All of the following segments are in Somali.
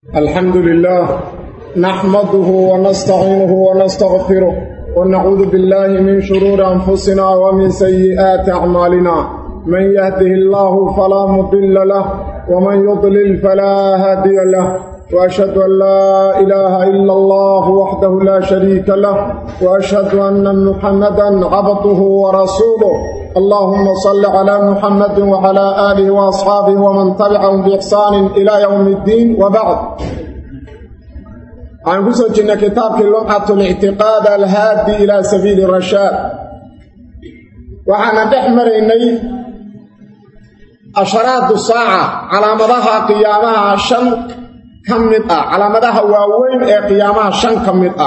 الحمد لله نحمده ونستعينه ونستغفره ونعوذ بالله من شرور أنفسنا ومن سيئات أعمالنا من يهده الله فلا مضل له ومن يضلل فلا هادي له وأشهد أن لا إله إلا الله وحده لا شريك له وأشهد أن محمدا عبده ورسوله اللهم صل على محمد وعلى آله وأصحابه ومن تبعهم بإحسان إلى يوم الدين وبعد عن قصة كتاب لمعة الاعتقاد الهادي إلى سبيل الرشاد وعن بحمر إني أشراط الساعة على مدها قيامها شن كمدة على مدها واوين قيامها شن كمدة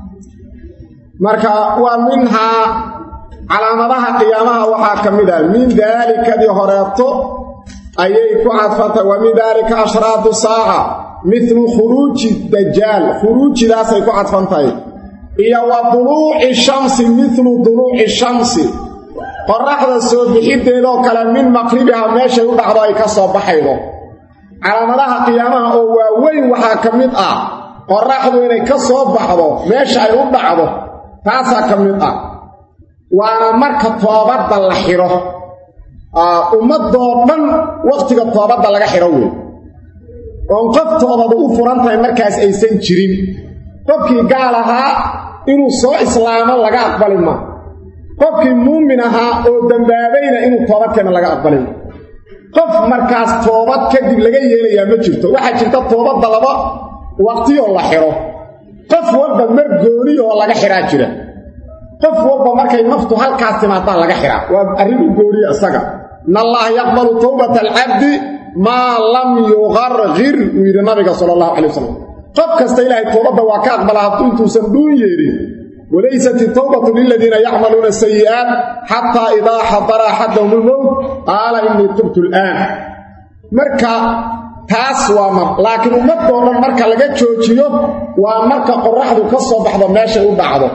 مركا ومنها على مدها قيامها وحا كمدة من ذلك دي هريطو أيكو عطفة ومن ذلك أشراط الساعة مثل خروج الدجال خروج لا سيكو عطفانتاي إيا وضلوع الشمس مثل ضلوع الشمس قرحة السوبحيد ديدو كلام من مقربها ماشي يبعض أي كسو بحيضو على مدها قيامها وين وحا كمد قرحة وين كسو بحضو ماشي يبعضو تاسا كمد وانا مركة طوابات اللحيرو أمدو من وقتك الطوابات اللحيروين وانقفت أضبطوا فرانتا مركز أيسان جرين قفكي قالها إنو صو إسلاما لغا أقبل ما قفكي مؤمنها أو دنبابين إنو طوابات كان لغا أقبل ما قف مركز طوابات كدب لغا يليا مجرته واحد جلتا طوابات ضلبا وقتي الله حيرو قف وابا مرقوري لغا حرا جرا قف وابا مركز نفتو هالكاستماطان لغا حرا وأريد قوري أساقا إن الله يقبل توبة العبد ما لم يغرغر ويرى النبي صلى الله عليه وسلم قف كستا إلهي التوبة وكاق بلاها انتو سندون يري وليست التوبة للذين يعملون السيئات حتى إذا حضر أحدهم الموت قال إني تبت الآن مركا تاس وامر لكن أمده مركا لقد شوشيه ومركا قرحه كسو بحضه ماشي وبعضه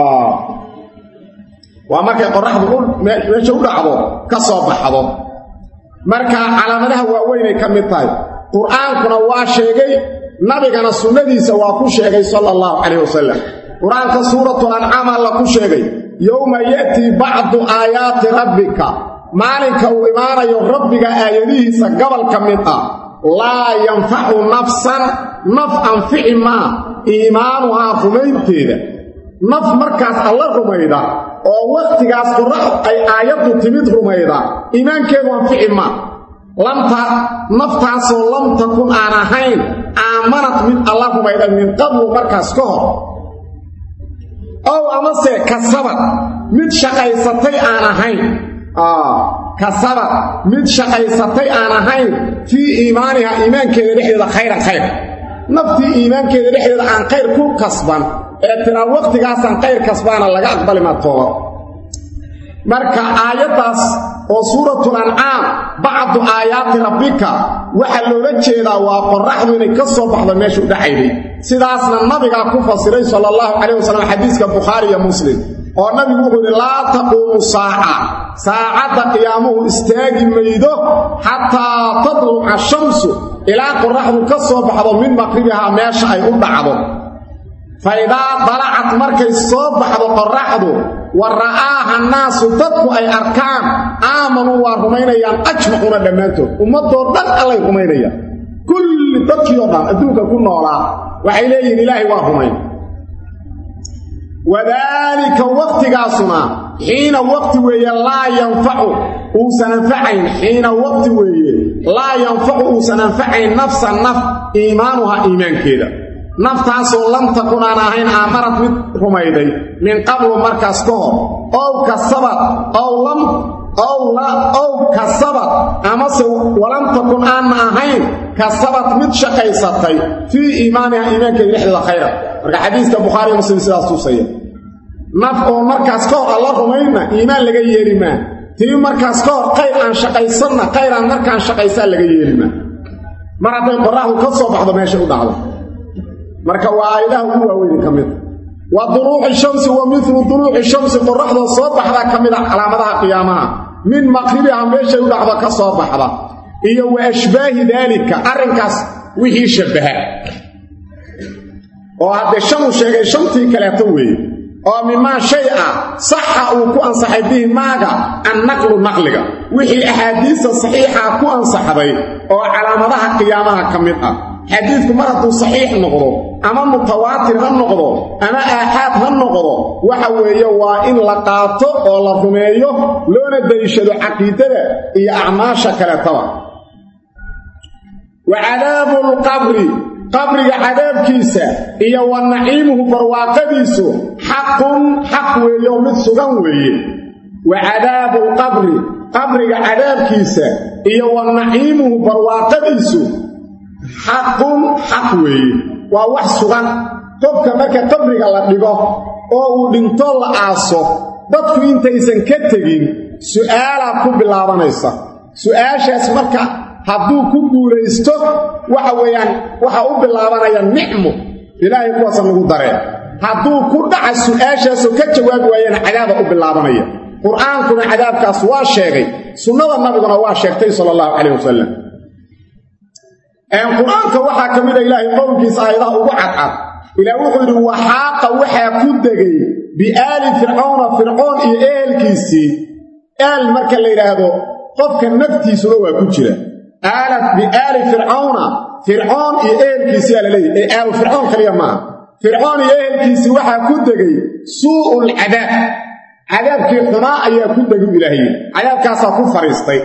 ومركا قرحه ماشي وبعضه كسو بحضه marka calaamadaha waaweyn ay kamid tahay quraanku waa sheegay nabigana sunnadiisa waa ku sheegay sallallahu alayhi wasallam quraanka suuratul an'am la ku sheegay yawma yati ba'du ayati rabbika maalinka uu imaanayo rabbiga aayadihiisa gobol kamid la yanfa'u nafsan naf'an fi'ma iimaanuha rumaynteeda naf markaas alla rumayda oo waqtigaas qurax ay aayadu timid rumayda iimaankeedu waa fiicma lamta naftaasoo lam takun aan ahayn aamanat min allah rumayda min qabl markaas ka hor oo amase kasabad mid shaqaysatay aan ahayn kasabad mid shaqaysatay aan ahayn fi iimaaniha iimaankeeda dhexdeeda khayr nafti iimaankeeda dhexdeeda aan khayr ku kasban ترى وقت غاسان خير كسبانا لغا اقبل ما توبه marka aayadaas oo suuratul an'am bacdu aayati rabbika waxa looga jeedaa waa qorraxdu inay ka soo baxdo meesha u dhaxaysay sidaasna nabiga ku fasiray sallallahu alayhi wasallam hadiiska bukhari iyo muslim oo nabigu wuxuu la taqumu saa'ada qiyaamuhu istaagi maydo hatta tadlu ash-shamsu ila qorraxdu ka soo baxdo min maqribiha meesha ay u dhacdo فإذا طلعت مركز صبح وقرحه ورآها الناس تدقوا أي أركان آمنوا ورمينيا أجمعون دمانته ومضوا ضد الله رمينيا كل تدقيونا أدوك كنا ولا وحيليه إلهي ورمين وذلك وقت قاسنا حين وقت وي لا ينفع وسننفعين حين وقت وي لا ينفع وسننفعين نفس النفع إيمانها إيمان كده naftaasoo lam takun aan ahayn aamarad mid rumayday min qabl markaas ka hor oo kasabad oo kasabad amase walam takun aan ahayn kasabad mid shaqaysatay fi iimaaniha iimaankeeda dhexdeeda khayr marka xadiiska bukhari muslim sidaas tusaya naf oo markaas ka hor Allah rumayna iimaan laga yeelima tii markaas ka hor khayr aan shaqaysana khayr aan markaan shaqaysan laga yeelima maraday qorraxdu ka soo baxdo meesha u dhacdo marka waa ilaah ugu waaweyn kamid wa duruu'i shamsi wa mithlu duruu'i shamsi qorraxda soo baxda kamid calaamadaha qiyaamaha min maqribiha meesha u dhacdo ka soo baxda iyo wa ashbaahi dalika arrinkaas wixii shabaha oo hadda shan sheegay shantii kale weey oo mima shay saxa uu ku ansaxay bihi maaga an-naqlu naqliga wixii ahadiisa saxiixa ku ansaxday oo calaamadaha qiyaamaha kamid xadiisku maradu saxiix noqdo ama mutawaatir ha noqdo ama ahad ha noqdo waxa weeye waa in la qaato oo la rumeeyo loona dayshado aqeedada iyo acmaasha kale taba wa cadaabul qabri qabriga cadaabkiisa iyo wa naciimuhu barwaaqadiisu xaqun xaq weeyo mid sugan weeye wa cadaabul qabri qabriga cadaabkiisa iyo wa naciimuhu barwaaqadiisu xaqun xaq weeye waa wax sugan qofka marka qabriga la dhigo oo uu dhinto la aaso dadku intaysan ka tagin su'aala ku bilaabanaysa su'aashaas marka hadduu ku guulaysto waxa weeyaan waxa u bilaabanaya nicmo ilaahay kuwaas lagu dareen hadduu ku dhaca su'aashaas oo ka jawaab waayana cadaab u bilaabanaya quraanku cadaabkaas waa sheegay sunnada nabiguna waa sheegtay sallallahu alayhi wasallam quraanka waxa kamid ah ilaahay qowlkiisa aayadaha ugu cadcad ilaa wuxuu yiri waxa waxa ku degay bi aali fir'auna fir'aun iyo ehelkiisii aal marka la yiraahdo qofka naftiisu waa ku jira aalat bi aali fir'auna fir'aun iyo ehelkiisii la leeyahay aal fir'aun kaliya ma fir'aun iyo ehelkiisii waxa ku degay su'ul adaab cadaabkii xumaa ayaa ku degay ilaahay cadaabkaas ku fariistay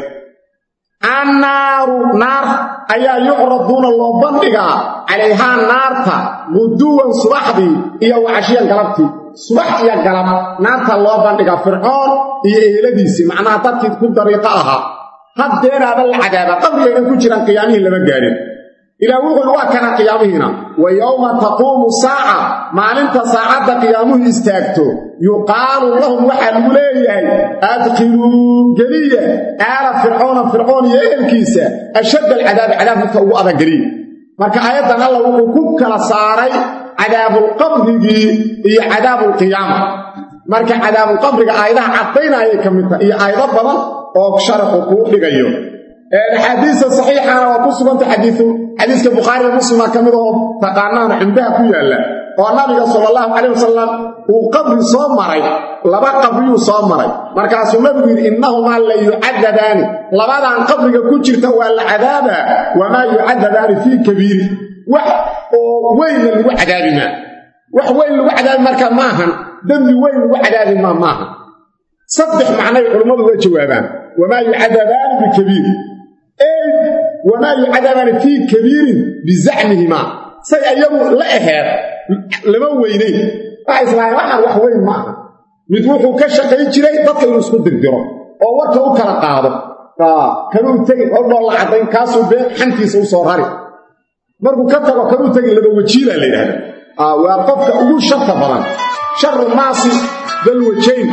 annaaru naar ayaa yuqraduuna loo bandhigaa calayha naarta muduwan subaxdii iyo wacashiyan galabtii subax iyo galab naarta loo bandhigaa fircoon iyo eheladiisii macnaha dadkii ku dariiqa ahaa haddeeraada la cadaaba qabriga ku jiraan qiyaamihii lama gaarin ilaa wuxuu waa kana qiyaamihiina wa yawma taquumu saaca maalinta saacada qiyaamuhu istaagto yuqaalu lahum waxa lagu leeyahay adkhiluu galiya aala fircoon iyo ehelkiisa ashad alcadaab cadaabka ugu adag galiya marka aayadan Allah wuxuu ku kala saaray cadaabul qabrigi iyo cadaabul qiyaamah marka cadaabul qabriga aayadaha cadaynaya kamida iyo aayado badan oo sharxu ku dhigayo الحديث الصحيح أنا وقصة حديث البخاري ومسلم كمده تقارنان عندها كيالا والنبي صلى الله عليه وسلم وقبر صامري لبا قبري صامري مركز النبي إنهما لا يعذبان لبا عن قبرك كجرت ولا عذابا وما يعذبان في كبير وين العذابنا وين العذاب مركز ماهن دم وين العذاب ما ماهن صدح معنى العلماء وجوابان وما يعذبان بكبير وما يعذبان في كبير بزعمهما سيأيضا لا إهاب لما وينين فإسلام wax weyn ma mid wuxuu ka shaqeyn jiray dadka inuu isku dirdiro oo warka u kala qaado kanuu tagay oo la cadeyn kaasoo been xantiisa u soo rari markuu ka tago kanuu tagay laba wajiila la yiraahdo waa qofka ugu sharta badan sharru naasi dal wajayn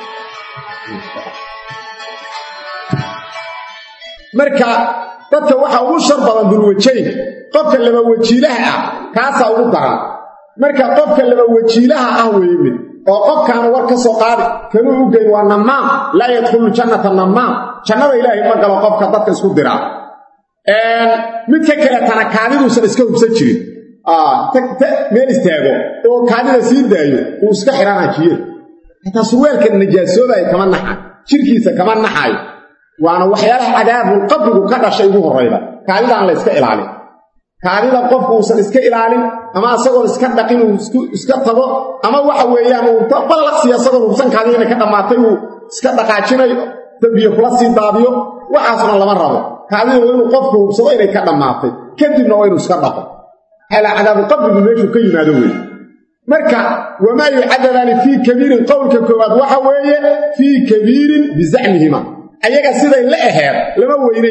marka dadka waxa ugu shar badan dul wajayn qofka laba wajiilaha kaasa ugu daran marka qofka laba wajiilaha weeyay oo qofkan war ka soo qaadi kanuu u geey waa namaam la yadkhulu jannata namaam jannada ilaahay ma galo qofka dadka isku dira mid ka kale tana kaadiduusan iska hubsan jirin meel istaago oo kaadida sii daayo uu iska xiraanajiyo inta suwaalka najaasoobay kama naxay jirkiisa kama naxay waana waxyaalaha cadaabul qabrigu ka dhashay ugu horeyba kaadidaan la iska ilaalin kaadida qofku uusan iska ilaalin ama asagoo iska dhaqin uu iska tago ama waxa weeyaan uu balaq siyaasadda hubsan kaadida ka dhamaatay uu iska dhaqaajinayo tabiyo kula sii daadiyo waxaasna lama rabo kaadida waa inuu qofku hubsado inay ka dhamaatay kadibna waa inuu iska dhaqo hala cadaabul qabrigu meeshu ka yimaado weey marka wama yu'adabani fi kabirin qawlka koowaad waxa weeye fi kabirin bizamihima ayaga siday la aheer lama weynay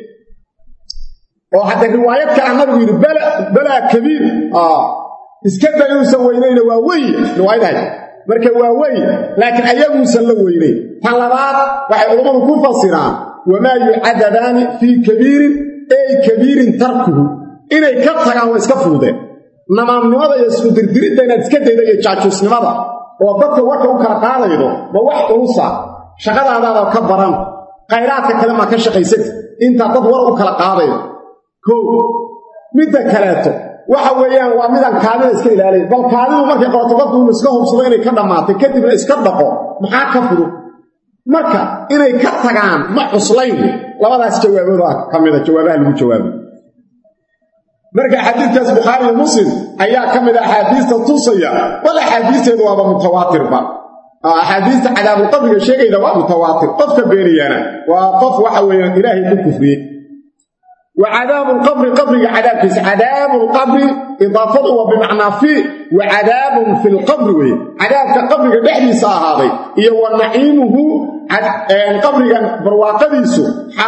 oo hadda riwaayadka annagu yiri bala kabiir iska dayuusan weynayna waa weey riwaayadaha marka waa weey laakiin ayagu san la weynay tan labaad waxay culimadu ku fasiraan wama yu'adabani fi kabirin ay kabirin tarkuhu inay ka tagaan waa iska fuudeen namaamnimada iyo isku dirdiridda inaad iska daydo iyo jaajusnimada oo dadka warka u kala qaadaydo ma wax ulusa shaqadaada ka baran khayraadka kale ma ka shaqaysad inta dad war u kala qaadayo midda kaleeto waxa weeyaan waa midaan kaadida iska ilaalin bal kaadidu markay qabato qofku inuu iska hubsado inay ka dhamaatay kadibna iska dhaqo maxaa ka fudud marka inay ka tagaan ma cuslayn labadaas jawaabooda kamida jawaabaha lagu jawaabo marka xadiidkaas Bukhari iyo Muslim ayaa kamid ah xadiista tusaya wala xadiisteedu waa mutawaatir ba xadiista cadaabul qabriga sheegayda waa mutawaatir qofka beeniyana waa qof waxa weeyaan ilaahay ku kufriyay وعذاب القبر قبر عذاب عذاب القبر إضافته وبمعنى فيه وعذاب في القبر عذاب كقبر دحدي صاحبي إيه ونعيمه قبر برواقديسه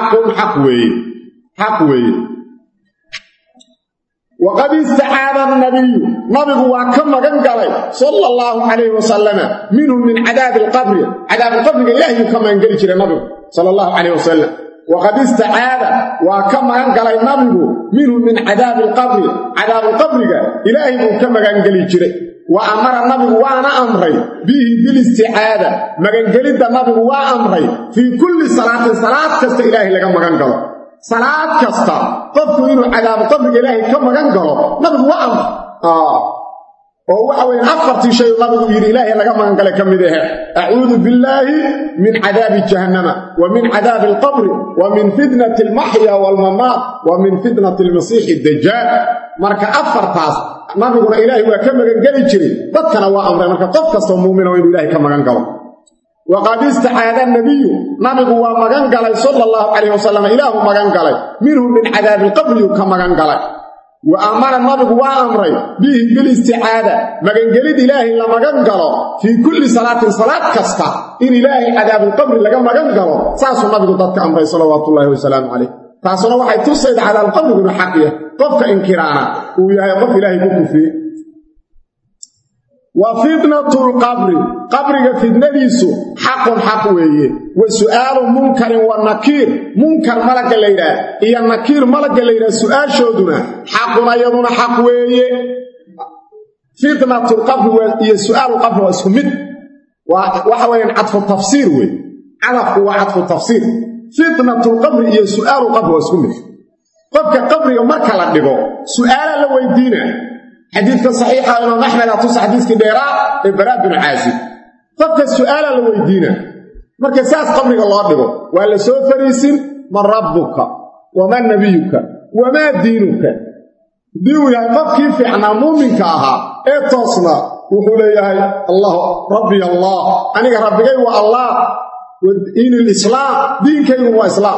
حق وي وقد استعاذ النبي وكما قال صلى الله عليه وسلم منهم من عذاب القبر إلهي كما قال النبي صلى الله عليه وسلم وقد استعاذ وكما قال النبي منهم من عذاب القبر إلهي كما قال وأمر النبي وأنا أمري به بالاستعاذة ما قال النبي وأمري في كل صلاة كست إلهي لك ما قال صلاة كستا قفوا إنه عذاب القبر إلهي كما قالوا نبي وأمر وهو أول أفرت شيء نبي إلهي لكما قال كمده أعوذ بالله من عذاب جهنم ومن عذاب القبر ومن فتنة المحيا والممات ومن فتنة المسيح الدجال مركا أفرتاس نبي إلهي وكما قال جري ضدكنا وأمر مركا قفت مؤمن وإنه إلهي كما قالوا وقد استعاذ النبي نبي ومغان قال صلى الله عليه وسلم إله مغان قال منهم من عذاب القبر كما قال وأمر النبي وأمري به بالاستعاذة مغان قال إلهي لما قال في كل صلاة كستا إن إلهي عذاب القبر لما قال ساسو النبي ضدك أمري صلوات الله وسلام عليه فاسونا waxay tusayda على القبر بحقيه qofka inkiraana uu yahay qof ilaahay ku kufiyay وفتنة القبر قبرك فتنة حق ويه وسؤال منكر والنكير منكر ملك الليلة إيا النكير ملك الليلة سؤال شودنا حقنا يضون حق ويه فتنة القبر وإيا سؤال القبر واسمد وحوين عطف التفسير ويه عطف هو عطف التفسير فتنة القبر إيا سؤال القبر واسمد قبك قبرك مركا لدغو سؤال لو يدينا حديث صحيح إمام أحمد أتصل حديث كبيرة البراء بن عازب فك السؤال اللي ويدينا مركزات قبرك الله أكبر وقال سوف فريسين من ربك ومن نبيك وما دينك ديو يا رب كيف احنا مؤمنك اها اتصنا وقول يا الله ربي الله أنا ربي والله ودين الإسلام دينك هو إسلام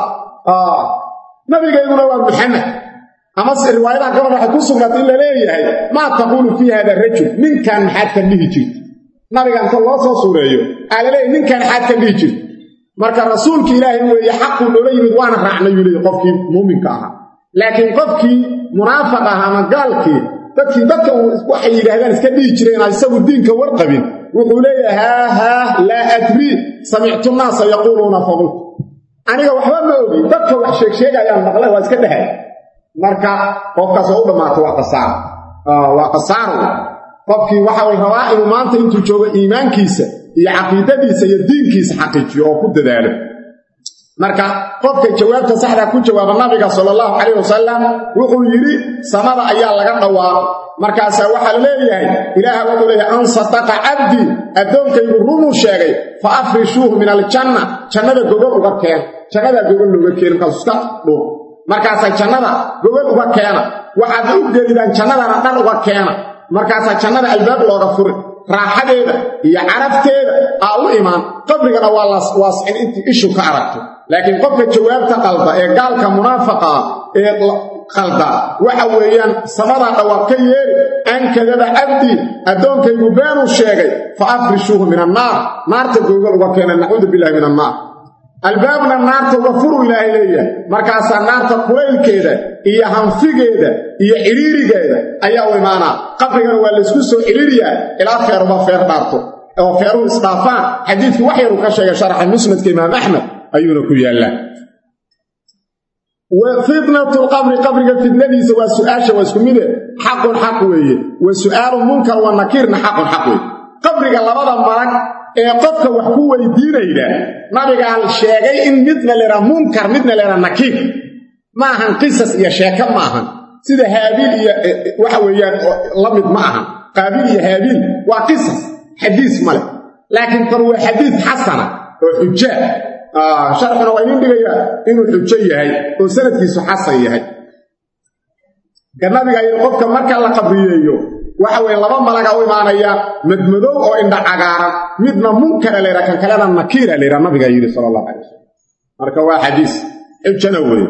نبيك هو محمد أما الرواية كما راح تكون إلا ليه ما تقول في هذا الرجل من كان حتى بيجي نبي أنت الله صوريه على ليه من كان حتى بيجي مرك رسولك إلهي هو يحق لولي وانا رحنا يلي قفك مؤمن كاها لكن قفك منافقها ما قالك تكي وحي هذا اسك بيجرين يسوي الدين كورقبين ويقول ها لا أدري سمعت الناس يقولون فقلت أنا وحبا ما أودي تكي وحشيك شيء أيام مقله واسك دهي marka qofka soo dhamaatay waa qasaar qofkii waxa uu rabaa inuu maanta intuu joogo iimaankiisa iyo aqeedadiisa iyo diinkiisa xaqiijiyo oo ku dadaalo marka qofka jawaabta saxda ku jawaaba nabiga sallallahu alayhi wasallam wuxuu yiri samada ayaa laga dhawaaqo markaas waxa la leeyahay ilaaha wuxuu leeyahay an sadaqa abdi adoonkaygu runu sheegay fa afrishuhu min aljanna jannada gogol uga keen kaasuska dhoo markaas jannada gobol uga keena waxa uu geelidaan jannadana dhan uga keena markaas jannada albaab looga furo raaxadeeda iyo carafteeda u imaan qabrigana waa la waasicin intii ishu ka aragto laakiin qofka jawaabta qalda ee gaalka munaafiqa ee qalda waxa weeyaan samada dhawaaq ka yeeri an kadaba abdi adoonkaygu beenu sheegay fa afrishuhu min an-nar naarta gogol uga keena naxuudu billahi min an-nar البابنا النار توفر إلهي ليه مركز النار تقويلكيدا إيا هنفيكيدا إيا إليريكيدا أيها وإمانا قبرنا والسكسو إليريا إلى خير وفير دارتو أو خير إصطافان حديث وحي ركاشة شرح المسند كإمام أحمد أيونا كويا الله وفتنة القبر قبرك في النبي سوى سؤال واسكمينه حق ويه وسؤال منكر والنكير حق ويه قبرك الله بضا مرك qofka wax ku weydiinayda nabiga sheegay in midna leera munkar midna leera nakiir ma ahan qisas iyo sheeko ma ahan sida haabil iyo waxa weeyaan lamid ma aha qaabil iyo haabil waa qisas xadiis male laakiin tan waa xadiis xasana oo xujja sharxna waa in dhigaya inuu xujjo yahay oo sanadkiisu xasan yahay nabiga iyo qofka marka la qabriyeeyo waxa weeye laba malaga u imaanaya madmadow oo indha cagaaran midna munkar leeyahay kan kalena nakiir leeyahay nabiga yiri sallallahu alayhi wasallam marka waa xadiis xujjana weeye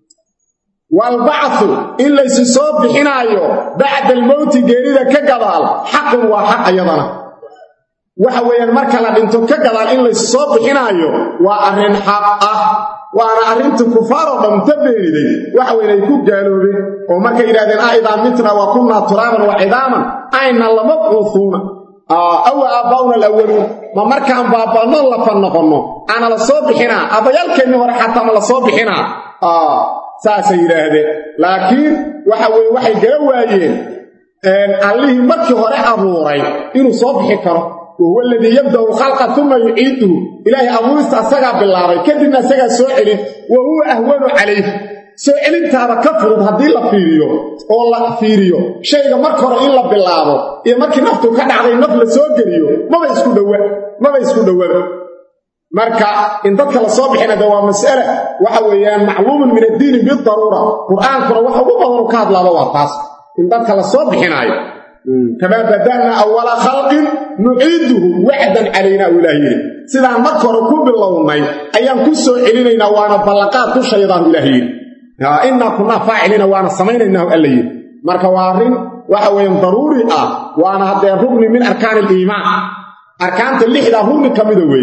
wal ba'th illa soo bixinaayo ba'da al-maut geerida ka gadaal xaq waa xaq ayadana waxa weeyaan marka la dhinto ka gadaal in la soo bixinaayo waa arrin xaq ah waana arrinta kufaaro dhamta beeriday waxa weeyay ku gaaloobeen oo markay yiraahdeen aidan mitra wa kunna turaban wa idaman ayna lamabquthuna aw abauna alawwalun ma markaan baabano la fanqono ana la soo bixina abayalkeena hore xataa ma la soo bixina saasa yiraahdeen laakiin waxa weey waxay garawaayeen allih markii hore abuuray inuu soo bixi karo وهو الذي يبدأ الخلق ثم يعيده إلهي أبوست أساقا بالله كدنا أساقا سوء وهو أهون عليه سوء تابا كفر هذه الله فيريو والله فيريو شيء مركر إلا بالله إيه مركي نفته كان عليه نفل سوء جريو ما بيسكو دوار مركا إن ذلك الصابحين دوام مسألة وحويان معلوم من الدين بالضرورة قرآن كنا وحوه كاد لا بوارتاس إن ذلك الصابحين كما بدأنا أول خلق نعيده وعدا علينا إلهي سيدا مكر كل بالله أيام كسو إلينا وانا بلقات الشيطان إلهي إنا كنا فاعلين وانا سمينا إنه إلهي مركا وارين وحوين ضروري وانا هذا ركن من أركان الإيمان أركان اللحظة هم كمدوي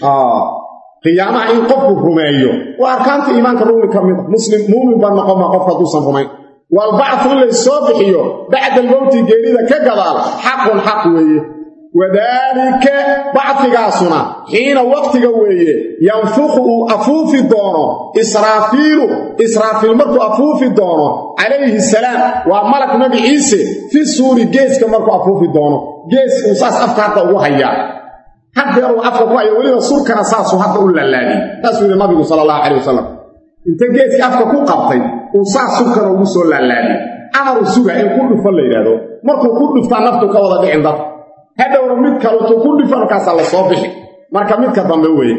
قيامة إن قفوا الرمائيو وأركان الإيمان كرون كمدوي مسلم مؤمن بأنكم قفوا دوسا رمائي والبعث اللي الصبحيو بعد الموت جيريدا كغدال حق ويه وذلك بعثغاسنا حين وقتغا ويه ينفخ افوف دونه اسرافيل مركو افوف دونه عليه السلام وملك نبي عيسى في سوري جيس كمركو افوف دونه جيس وساس افكارته او هيا حد يرو افكو اي ولي سور كان ساسو حد ولالادي تاسو النبي صلى الله عليه وسلم انت جيس افكو قبطي وساس سكر او سو لالادي امر سوغا ان كل فل يراهدو مركو كل دفتا نفتو كودا دحين دad hadawra mid kale oo ku dhifankaas la soo bixi marka mid ka dambe weey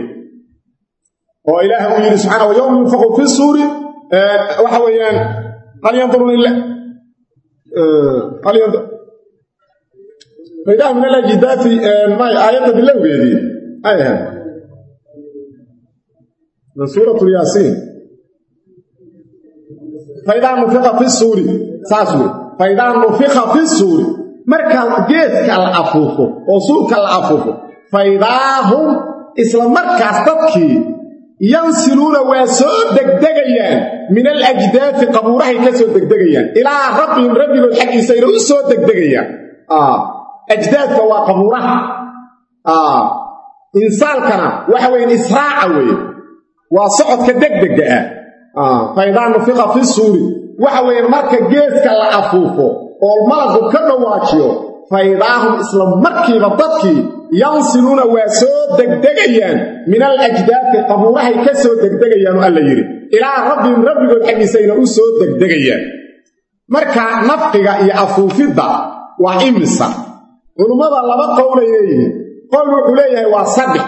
oo ilaahay uu yiri subhanahu wa ta'ala yunfaqu fi suri waxa weeyaan hal yanzuru illa hal yanzuru فإذا من الأجداث ما آيات باللوغيدي آية من سورة الياسين فإذا نفخ في السور ساسوي فإذا نفخ في السور مركز جيسك الأفوف وصولك الأفوف فإذا هم إسلام مركز تبكي ينسلون ويسود دقدقيان من الأجداث قبوره كسود دقدقيان إلى ربهم ربهم الحق يسيرون سود دقدقيان أجداث وقبوره إنسان كان وحوين إسراع وصعد كدقدقاء فإذا نفخ في السور وحوين مركز جيسك الأفوف والملك كدواجيو فإذاهم إسلام مركي بطدكي ينصلون واسود دقدقيان من الأجداث قبوره كسود دقدقيان وقال يري إلى ربهم الحديثين أسود دقدقيان مركا نفقك يأفوف الضع وإمسا ولماذا لما قولوا إليه وصدق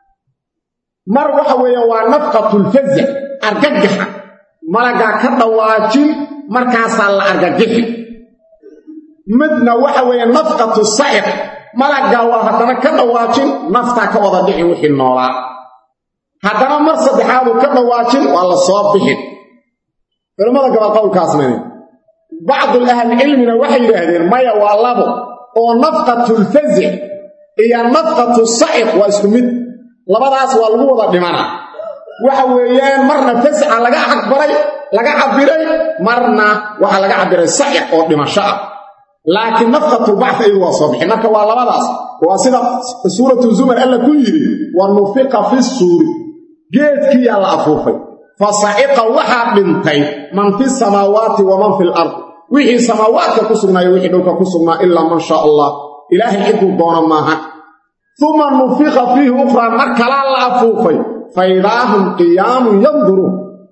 مروح ويا نفقة الفزع أرججها ملقا كدواجي مركاسا الأرججها midna waxa weeye nafqatu sa'iq malaga waa hadana ka dhawaajin nafta ka wada dhixi wixii noolaa hadana mar saddexaad ka dhawaajin waa la soo bixin culimada gaba qowlkaasna بعض الاهل علمنا waxay yiraahdeen maya waa labo oo nafqatu al-faz' iyo nafqatu sa'iq waa isku mid labadaas waa lagu wada dhimana waxa weeyaan marna fas'a laga akbaray laga cabiray marna waxa laga cabiray sa'iq oo dhimasho لكن نفقة البعث أيضا صبح إنك والله ماذا وصيدة سورة الزمر ألا كيري والنفق في السور جيت كي على أفوفي فصعق وحا بنتي من في السماوات ومن في الأرض وحي سماوات كسرنا وحي دوك كسرنا إلا ما شاء الله إلهي حدو دونا ماها ثم نفق فيه أخرى مركلا على أفوفي فإذا هم قيام ينظرون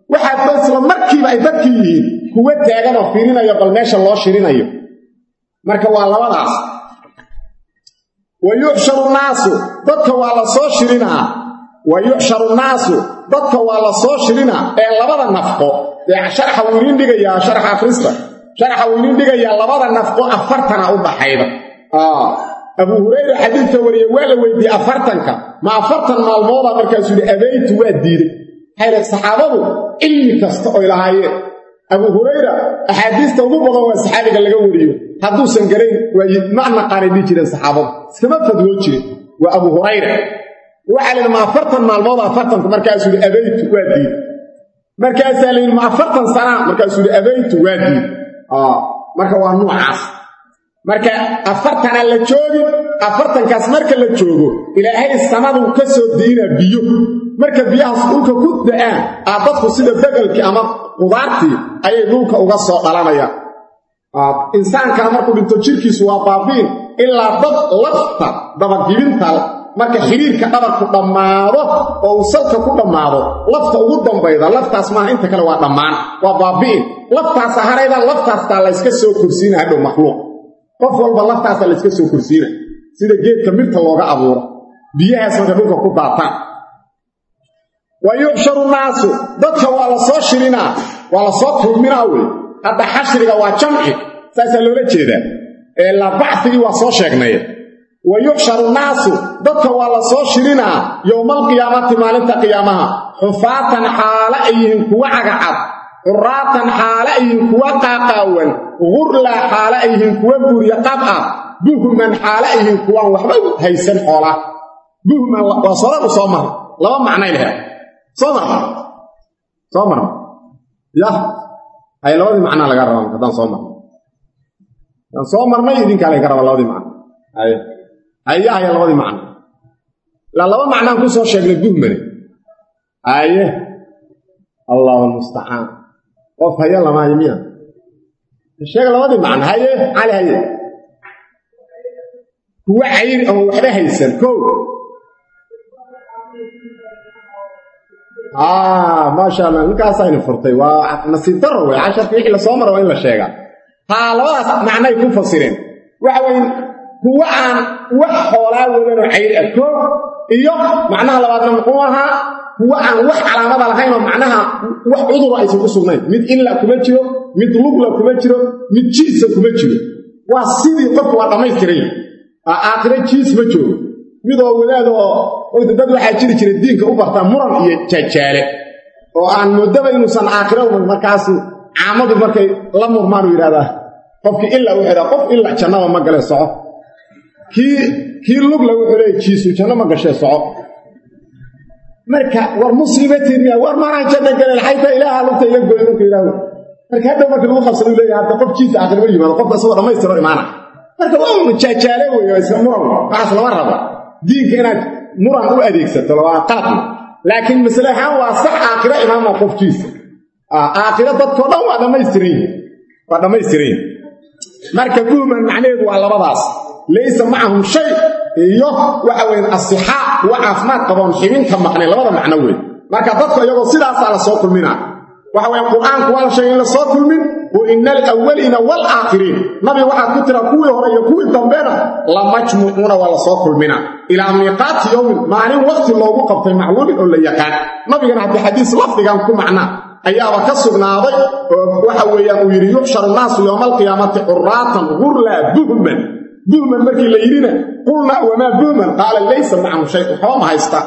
waxaa isla markiiba ay dadkii yihiin kuwa taagan oo fiirinayo bal meesha loo shirinayo marka waa labadaas wayuhsharu naasu dadka waa la soo shirinaa wayuhsharu naasu dadka waa la soo shirinaa ee labada nafqo ee sharxa wiin dhigaya sharxa akrista sharxa wiin dhigaya labada nafqo 40 u dhaxayda Abu Hurayra xadiiska wariye waa la weydiiyay 40ka ma 40 maalmooda markaas uu abaytu waa diiday hayra saxaabadu ilmi kasta oo ilaahayeen Abu Hurayra ahadiista ugu badan waa saxaabiga laga wariyo hadduusan garayn waa macna qaaridi jireen saxaabadu iskama fadwo jiray waa Abu Hurayra waxa la ma 40 maalmooda 40 markaas uu abaytu waa diiday markaas la ma 40 sana markaas uu abaytu waa diiday marka waa nuucaas marka 40 la joogi 40 kaas marka la joogo ilaahay samadu ka soo diina biyo marka biyahaas dhulka ku da'aan dadku sida dagalki ama qudaartii ayay dhulka uga soo dhalanayaan insaanka markuu dhinto jirkiisu waa baabiin ilaa dad lafta dabagibinta marka xiriirka dhabarku dhamaado oo salka ku dhamaado lafta ugu dambayda laftaas ma inta kale waa dhamaan waa baabiin laftaas harayda laftaas taa la iska soo kursiinaa hadhow makhluuq qof walba laftaas la iska soo kursiina sida geedka mirta looga abuuro biyahaas marka dhulka ku daataan wayuhsharu naasu dadka waa la soo shirinaa waa la soo kulminaa wey hadda xashriga waa jamci saasa loola jeedaa ee la bacthi waa soo sheegnay wayuhsharu naasu dadka waa la soo shirinaa yawmal qiyaamati maalinta qiyaamaha xufaatan xaala ayhin kuwa cagacad quraatan xaala ayhin kuwa qaaqaawan غرلا حاله ايهن كوا بوريا قبا بهمن حاله ايهن كوا وحبا هيسن خولا بهمن وصرا وصومر لو معنى لها صومر يا اي لو معنى لا غرام كدان صومر ما يدين كاله غرام لو معنى اي لو معنى لا لو معنى كو سو شيغلي بهمن اي الله المستعان وفيا لما يميا الشيء لوادي معنى هاي على هاي هو عين أو وحده هيسن كو ما شاء الله إنك أصين فرطي ونصيب دروا 10 في إحلى صامر وين لا شيء لواد معنى يكون فصيلين وحوين هو عن وحولا وين عين كو إيوه معناها لواد نقولها هو عن وح على مدى الخيمة معناها وح عذر رئيس القصرين مد إلا كمتشرو مد لقلا كمتشرو مد جيس كمتشرو واسيدي قف وطميسترين آخر جيس متشرو مد أولاده ويتدد واحد جيري الدين كأوبرتا مرم إيه تجالي وعن مدبا إنسان آخره ومكاسي عامض مركي لمر مانو يرادا قفك إلا وحدا قف إلا جناوة مقال الصعب كي لقلا وحدا جيس وجناوة مقال الصعب marka war musiibatina war maraan jada galay hayta ilaaha lugta iga gooyo kiiraado marka hadda marka lagu qabsado leeyahay hadda qofkiisa aakhir wali yimaado qofka soo dhameystiro imaana marka waa uu jaajaale weeyo isla muran waxa lama rabo diinka inaad muran u adeegsato waa qalad laakiin masalahan waa sax aakhira imaama qofkiisa aakhira dadka dhan waa dhameystireen marka buuman macnaheedu waa labadaas laysa maahum shay iyo waxa weyn as-siha wa afmaad qaban xibinka maqnay labada macno weey marka dadka iyagu sidaas la soo kulmina waxa weyn quraanku waa shay la soo kulmin wa innal awwalina wal aakhirin nabi waxa ku tira kuwii hore iyo kuwii dambeena la majmuuna wala soo kulmina ila miqaat yawm maalin waqti loogu qabtay macluul oo la yaqaan nabigana hadii xadiis lafdigan ku macna ayaa ka sugnaaday waxa weeyaan uu yiri yuhsharu naasu yawmal qiyaamati qurratan ghurla buhman markii la yirina qulna wama buhman qala laysa ma'ahu shay hum haysta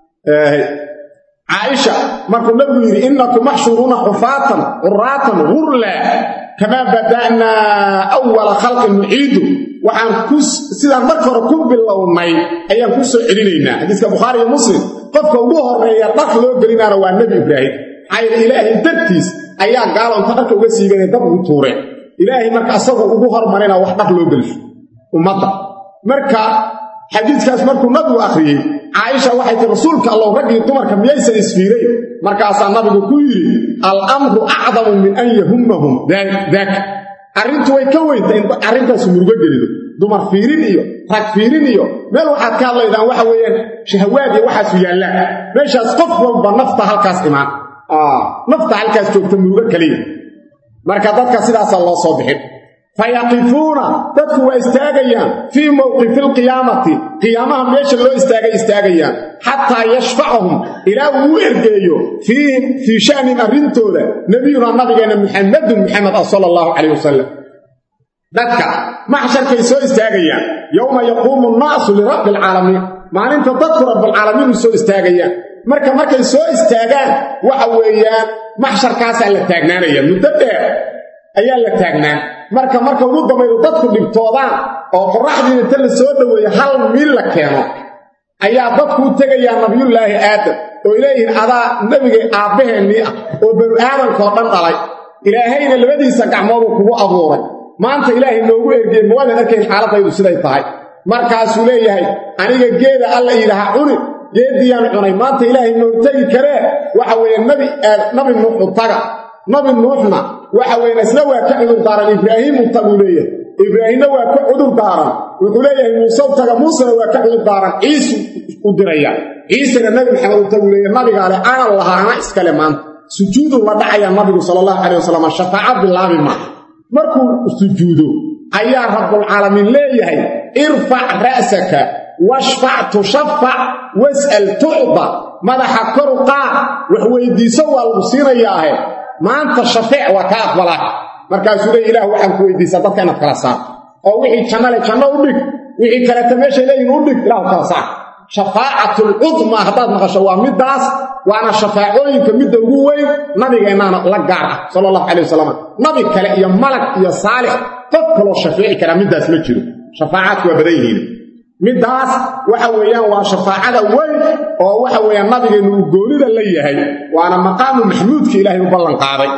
Aisha markuu nabigu yiri innakum mahshuruna hufatan qurratan ghurla kama badana awwal khalqin nu'idu waxaan ku sidaan marka hore ku bilownay ayaan ku soo celinaynaa hadiiska Bukhari iyo Muslim qofka ugu horeeya dhaq loo gelinaana waa Nabi Ibrahim ay ilaahay dartiis ayaa gaalonta dharka uga siiganay dab ugu tuure ilaahay marka asagu ugu hormarina wax dhaq loo geliyo umada marka xadiiskaas markuu nabigu akhriyay Aisha waxay tii rasuulka Allah ragii dumarka miyaysan isfiiray markaas nabigu ku yiri al-amru a'zamu min an yahummahum dak arintu way ka weyntaa arintaas murugo gelido dumar fiirin iyo rag fiirin iyo meel waxaad ka hadlaydaan waxa weeyaan shahawaadi waxa su yaala meeshaas qof walba nafta halkaas imaan nafta halkaas joogta murugo kaliya marka dadka sidaas loo soo bixin fayaqifuuna dadku waa istaagayaan fii mawqifil qiyaamati qiyaamaha meesha loo istaagayaan xataa yashfacahum ilaa uu ergeeyo fii sha'ni arrintooda nabiyuna nabigeena muxamed sallallahu alayhi wasallam dadka maxsharkay soo istaagayaan yawma yaquumu an-naasu li rabbil aalamiin maalinta dadku rabbil aalamiin soo istaagayaan markay soo istaagaan waxa weeyaan maxsharkaas la taagnaanaya muddo dheer ayaa la taagnaan marka ugu dambeeyo dadku dhibtoodaan oo qoraxdii inta la soo dhaweeyo hal mil la keeno ayaa dadku u tagayaan nabiyullaahi aadam oo ilayhin adaa nabiga aabaheennii ah oo banu aadamkoo dhan dhalay ilaahayna labadiisa gacmood kugu abuuray maanta ilaahay noogu ergey moodan arkay xaaladaydu siday tahay markaasuu leeyahay aniga geeda alla ilaaha cuni geediyaan cunay maanta ilaahay noo tagi karee waxa weeye nabi nuux taga nabi nuuxna waxa weeye isla waa ka cudur daaran ibraahim tagu leeyahay ibraahimna waa ka cudur daaran wuxuu leeyahay muuse taga muusena waa ka cudur daaran ciise u diraya ciisena nabi maxamed tagu leeyahay nabiga ale aan lahaana iskale maanta sujuudu la dhacaya nabigu sallallahu alayhi wasallam shafaa'a bilaabi ma markuu sujuudo ayaa rabbul aalamiin leeyahay irfa' ra'saka washfa' tushaffa' was'al tu'da madaxa korqa wax weydiiso waa lagu siinayaa maanta shafaac waa ka aqbala markaasuu leeyahay ilaahu waxaan ku weydiisaa dadka inaad kala saar oo wixii janno u dhig wixii kala tameeshay leeyihiin u dhig ilaahu kala saar shafaacatul udma hadaad maqasho waa midaas waana shafaacooyinka midda ugu weyn nabigeenana la gaar ah sallallahu alayhi wasallam nabi kale iyo malag iyo saalix qof kale shafaaci kara midaas ma jiro shafaacad waa badan yihiin midaas waxa weeyaan waa shafaacada weyn oo waxa weeyaan nabigeenu uu goonida la yahay waana maqaamu mahmuudka ilaahay u ballan qaaday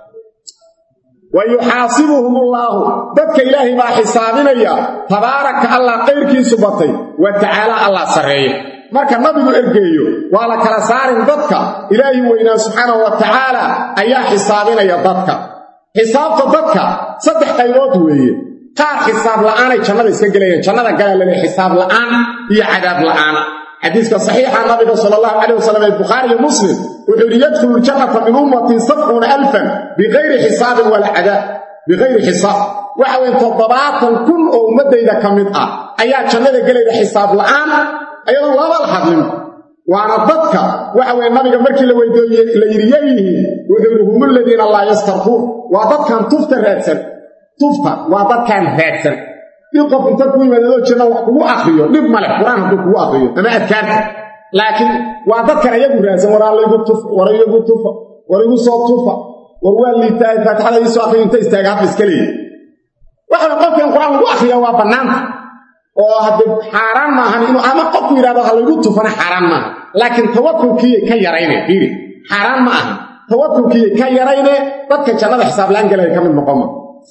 ويحاسبهم الله ذلك إلهي ما حسابنا تبارك الله قيركيسو بطي وتعالى الله سرعيه marka nabigu ergeeyo waa la kala saarin dadka ilaahi weyna subhanahu wa ta'ala ayaa xisaabinaya dadka xisaabta dadka saddex qaybood weeye qaar xisaab la'aan ay jannada iska galayeen jannada galayeen xisaab la'aan iyo cadaab la'aan xadiiska saxiixa nabiga sallallahu alayhi wasallam al-bukhari iyo muslim wuxuu yidkhulu jannata min ummati 70000 bighayri hisab wala adab bighayri hisab waxa weyn 70000 oo ummadayda kamid ah ayaa jannada galayda xisaab la'aan ayadoo laba hadlin waana dadka waxa weyn nabiga markii la weydiiyay la yiriyay wuxuu humul ladina la yastarqu waa dadkan tufta raadsan waa dadkan raadsan qof inta ku yimaado jannada wax kugu akhriyo dib male quraan ku kugu akhriyo ama adkaan laakiin waa dadkan ayagu raadsan waraalaygu tuf warigu soo tufa warwali taay fatxada isoo akhriyo inta istaagaa iskale waxa qofkan quraan ugu akhriyo waa banaan oo hadda xaraan ma ahan inuu ama qof yiraahdo halaygu tufana xaraan ma laakiin tawakkulkii ka yarayne fiiri xaraan ma ahan tawakkulkii ka yarayne dadka jannada xisaab laan galay kamid noqoma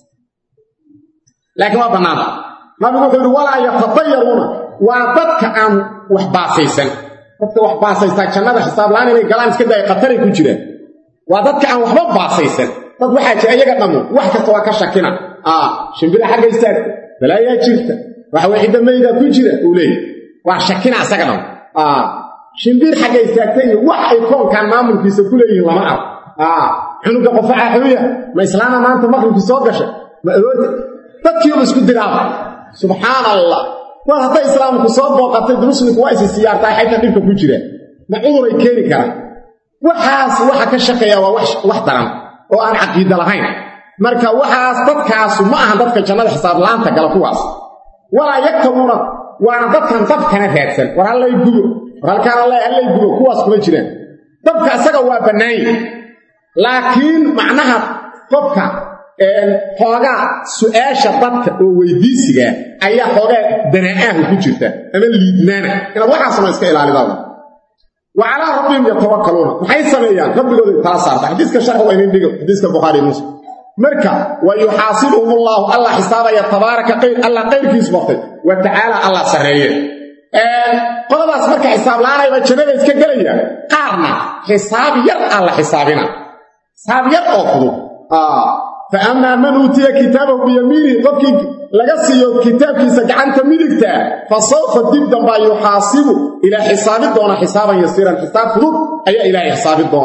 laakiin waa banaan nabigu wuxuu wala yatatayyaruna waa dadka aan wax baasaysan dadka wax baasaysta jannada xisaab laan inay galaan iska day qatar ku jiraan waa dadka aan waxba baasaysan dad waxa jira iyaga dhamo wax kasta waa ka shakina shimbira xagga istaag balaayaa jirta waxa way ciidamayda ku jira uu leeyahay waa shakina asaga dhamo shimbir xagga istaagtay wax ay koonkan maamulkiisa ku leeyihiin lama arko xunuga qofaca xuya ma islaana maanta maqribki soo gashay ma awood dadkii isku diraa subhanallah waa hada islaamku soo booqatay muslimku waa is siyaartay xayta dhibka ku jira ma cudur ay keeni karaan waxaas waxa ka shaqeeya waa wax daran oo aan aqoon lahayn marka waxaas dadkaas ma aha dadka jannada xisaab laanta gal kuwaas wala yaktumuna waana dadkan dabkana raadsan war alla ay gubo halkaan alla ay gubo kuwaas kuma jiraan dabka asaga waa banaay laakiin macnaha qofka xoogaa su'aasha dadka oo weydiisiga ayaa xoogaa danaaah ku jirta ama liidnaana inaad waxaas ma iska ilaalidaa wa ala rabbihim yatawakkaluna maxay sameeyaan rabbigooda tala saarta xadiiska sharxu waa inuu dhigo xadiiska bukhari muslim marka wa yuhasibuhum allah hisaabaya tabaaraka qayr allah qayrkiis waqti wa ta'ala allah sareeye qodobas marka hisaab laanayba jannada iska galaya qaarna hisaab yar allah hisaabina hisaab yar oo fudud فأما من أوتي كتابه بيمينه قفك لغسيه كتاب كيسا جعنت ملكتا فسوف تبدأ يحاسبه إلى حساب الدونة حسابا يسيرا حساب فضل أي إلى حساب الدونة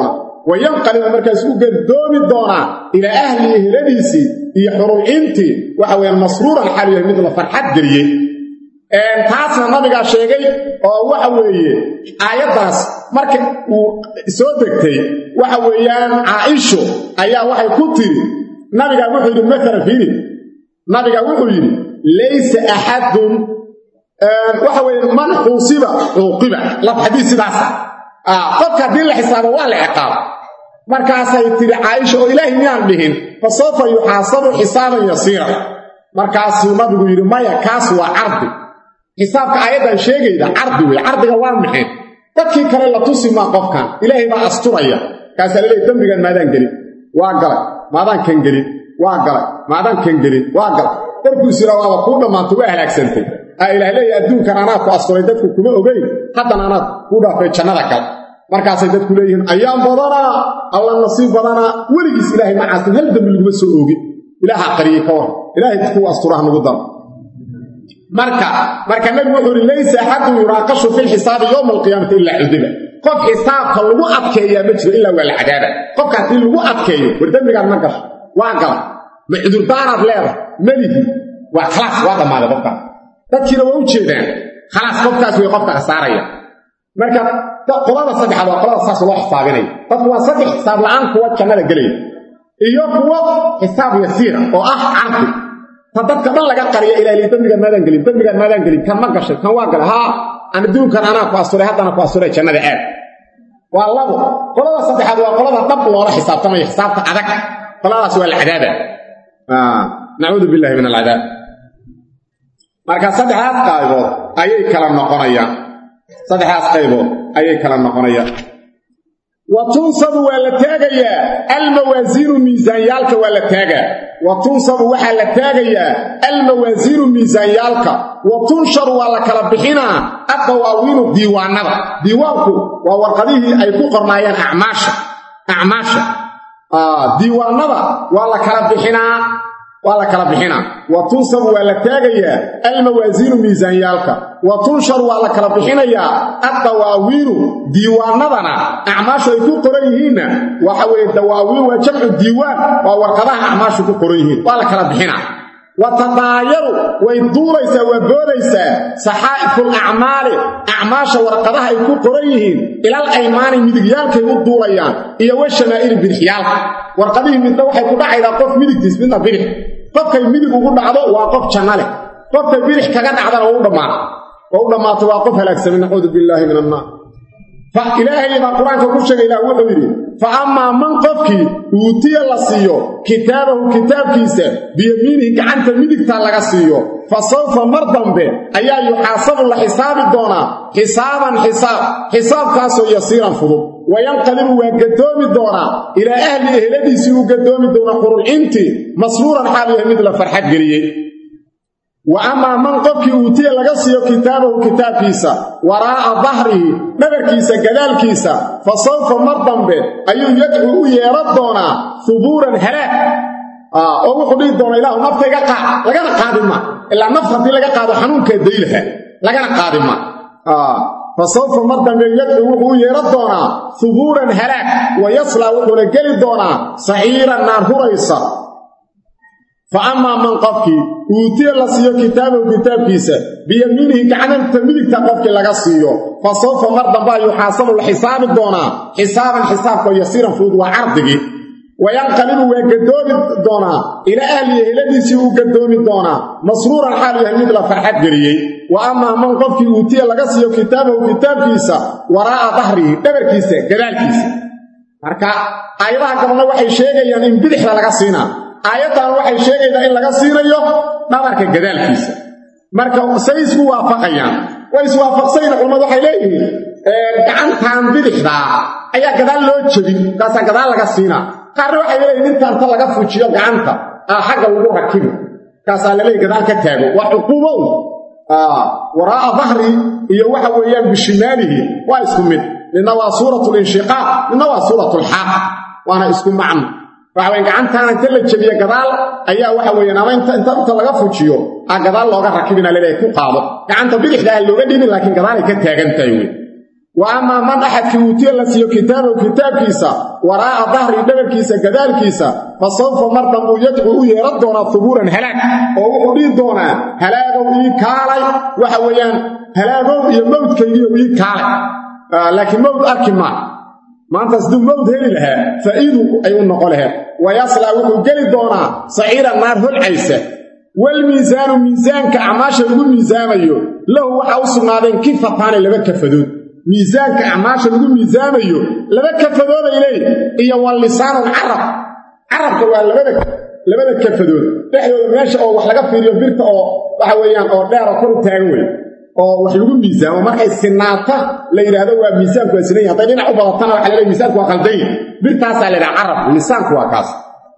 وينقلب مركز قدومي دونا إلى أهله هلديسي يحروا إنتي وحوى مسرورا حاليا مثل فرحات قريه taasna nabiga sheegay oo waxa weeye aayadaas markii uu soo degtay waxa weeyaan Aisha ayaa waxay ku tiri nabiga wuxuu yiri mesela fiiri nabiga wuxuu yiri laysa ahadun waxa weeye man husiba uqiba la xadiis sidaas qofka dil la xisaabo waa la ciqaab markaasay tiri Aisha oo ilaahi miyaan dhihin fa sawfa yuhasabu hisaban yasira markaasuu nabigu yiri maya kaas waa ardi hisaabka ayadan sheegayda ardiga waa maxay dadkii kale la tusi ma qofkan ilaahay baa asturaya kaas leeyahay dambigan maadaan galin waa galay maadaan kan galin waa galay maadaan kan galin waa galay markuu sirawaaba ku dhamaanto waa halaagsantay ilaahay leeyahay adduunkan anaa ku asturay dadku kuma ogeyn haddana anaa ku dhaafay jannada kale markaasay dadku leeyihiin ayaan badana alla nasiib badana weligiis ilaahay ma caasin hal dambi lagu soo oogin ilaaha qariye ka war ilaahay ku asturaha nagu dar marka nabi wuxuu leeysa hadu yuraqashu fil hisab yawm al-qiyamah illa udiba qof hisaabka lagu adkeeyaa ma jiro illa wal cadaaba qofka hadii lagu adkeeyo wardamiga ma gasho waa gal ma cudur daarad leedahay malihi waa khalaas waa dhamaada qofka dadkiina waa u jeedaan khalaas qofkaas way qofka qasaaraya marka qolada saddexaad waa qolada saas loo xisaabinay dadku waa saddex xisaab la'aan kuwa jannada galay iyo kuwa xisaab yasiir oo arki dadka dhan laga qariyo ilaahay dambiga maadan galin kan ma gashay kan waa gal ha aan duunkan ana ku asuray haddana ku asuray jannada aad waa labo qolada saddexaad waa qolada dab loola xisaabtamay xisaabta adag qoladaas waa al-cadaaba na'uudu billahi min al-'adab marka saddexaas qaybood ayay kala noqonayaan وتنصب ولا تاغيا الموازين ميزانيالك ولا تاغا وتنصب وحا تاغيا الموازين ميزانيالك وتنشر ولا كلا بخينا الدواوين ديوانada diiwaanku waa warqadihii ay ku qornaayeen acmaasha diiwaanada waa la kala bixinaa وتنصب ولا تاغيا الموازين ميزانيالك وتنشر ولا كلا بخينيا الدواوين ديوانadana acmaashu ay ku qoran yihiin waxa weey dawaawiin waa jamcu diiwaan waa warqadaha acmaashu ku qoran yihiin waa la kala bixinaa watadaayaru way duulaysaa waa boodaysaa saxaa'iful a'maali acmaasha warqadaha ay ku qoran yihiin ilal aymaani midigyaalkay u duulayaan iyo washamaa'il bidixyaalka warqadihii midna waxay ku dhacaydaa qof midigtiis midna bidix qofkay midig ugu dhacdo waa qof jannale qofkay bidix kaga dhacdana waa u dhamaato waa qof halaagsamay naxuudu billaahi min annaar فإلهي ما قرآنك كشك إله وحبيري فأما من قفك أوتي الله سيو كتابه كتاب كيسا بيمينه كعنت مدك تالك سيو فسوف مرضا به أيها يحاسب الله حساب الدونا حساب كاسو يصيرا فضو وينقلب وقدوم الدونا إلى أهله الذي سيو قدوم الدونا قرر انت مسرورا حاليا مثل فرحات قريه وأما من قفك أوتي لغسيو كتابه كتاب كيسا وراء ظهره نبر كيسا قدال كيسا فسوف مرضا به أيو يدعو يردونا ثبورا هلاك أو خليل دونا إله نفط لغانا قادمة إلا نفط لغا قادم حنون كيديلها لغانا قادمة فسوف مرضا به يدعو يردونا ثبورا هلاك ويصلى ونقل دونا سعيرا نار هريسا فأما من قفك أوتي الله سيو كتابه وكتاب كيسا بيمينه كعنان تميلك تقفك لغسيو فسوف مرضا با يحاسب الحساب الدونا حسابك ويسيرا فوض وعرضك وينقلب ويقدوم الدونا إلى أهله الذي سيو قدوم الدونا مسرورا حاله مثل فرحات قريه وأما من قفك أوتي الله سيو كتابه وكتاب كيسا وراء ظهره دبر كيسا قدال كيسا marka ayadaha qabna waxay sheegayaan in bidixda laga siina ayadan waxay sheegaydaa in laga siinayo dhabarka gadaalkiisa marka say isku waafaqayaan way isku waafaqsayna culimadu waxay leeyihiin gacantan bidixda ayaa gadaal loo jabin kaas gadaal laga siina qaar waxay leeyihiin inta laga fujiyo gacanta xagga lagu rakibo kaas la leeyahay gadaal ka taago waa xuquubo waraa dhahri iyo waxa weeyaan bishimaalihi waa isku mid inna waa suuratul inshiqaq inna waa suuratul haq waana isku macno waxa weyn gacantaana inta la jabiyo gadaal ayaa waxa weeyaan ama inta laga fujiyo gadaal looga rakibina leeyahay ku qaado gacanta bidixda looga dhibin laakiin gadaal ay ka taagan tahay وأما من أحد كيوتي لسيو كتاب كيسا وراء ظهر دبر كيسا كذال كيسا فسوف مرتم يدعو يردنا ثبورا هلاك ويريد دونا هلاك ويكالي وحويان هلاك ويموت كيلي ويكالي لكن موت أركما ما أنت صدق موت هلي لها فإيدو أيون نقولها ويصل وقل دونا صعير النار هو العيسى والميزان ميزان كأعماش يقول ميزان أيوه له وحوصل نادين كيف فطاني لبك كفدود ميزان كأعماش يقول ميزان أيوه لبك كفدود إليه إيا واللسان العرب عرب كوال لبك كفدود تحيو ماشي أو وحلقة في ريوبيرت أو وحويان أو دار كل تاوي أو وحلقوا ميزان ومركز السناطة ليرادوا ميزان كواسنين طيبين عبا طنع على ميزان كوالدين بيرتاسع للعرب لسان كواكاس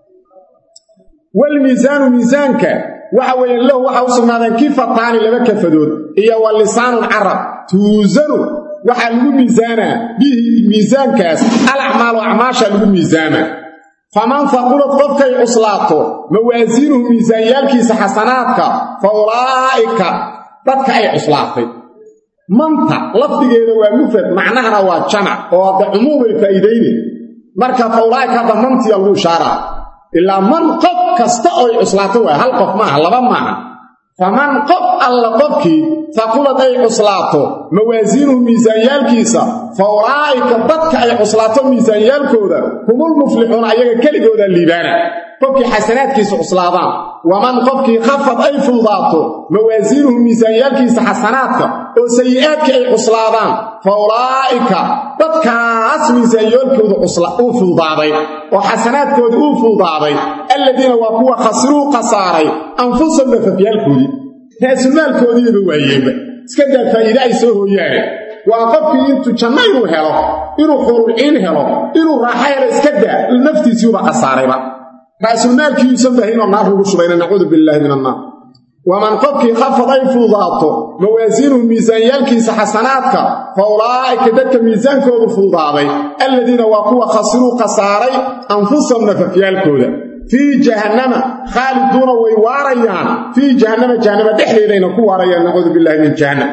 والميزان ميزانك وحوين له وحوصلنا كيف الطاني لما كفدود إيا واللسان العرب توزنوا وحلقوا ميزانا به ميزان كاس الأعمال وأعماشا لقوا ميزانا فمن ثقلت قفك عصلاته موازينه ميزان يالكيس حسناتك فأولئك ضدك أي عصلاته منطع لفظك إذا ومفرد معناها هو الجمع وعموم الفائدين مركا فأولئك هذا منطي الله شارع إلا من قف كستأوي عصلاته هل قف معها لبا معها فمن قف ألا قفك ثقلت أي عصلاته موازينه ميزانيال كيسا فأولئك ضدك أي عصلاته ميزانيال كودا هم المفلحون أيها كالكودا الليبانا قفك حسنات كيس عصلاتان ومن قفك خفض أي فوضاته موازينه ميزانيال كيسا حسناتك وسيئاتك أي عصلاتان فأولئك ضدك ميزانيال كودا فوضاضي وحسنات كودا فوضاضي الذين وقوا خسروا قصاري أنفسهم ففيال كودي تاسمال كودي بوايب اسكدا فايده اي سو هويان وقفك انتو جنيرو هلو انو خورين هلو انو راحيل اسكدا نفتيسي وبا قصاريبا تاسمال كي يسبهين النار لو شبينا نعوذ بالله من النار ومن قفك خفض اي فوضاته موازينه ميزانيالكيس حسناتك فاولئك دك ميزانكود فوضاضي الذين وقوا خسروا قصاري انفسهم ففيالكودا في جهنم خالدون ويواريان في جهنم دحليدين كواريان نعوذ بالله من جهنم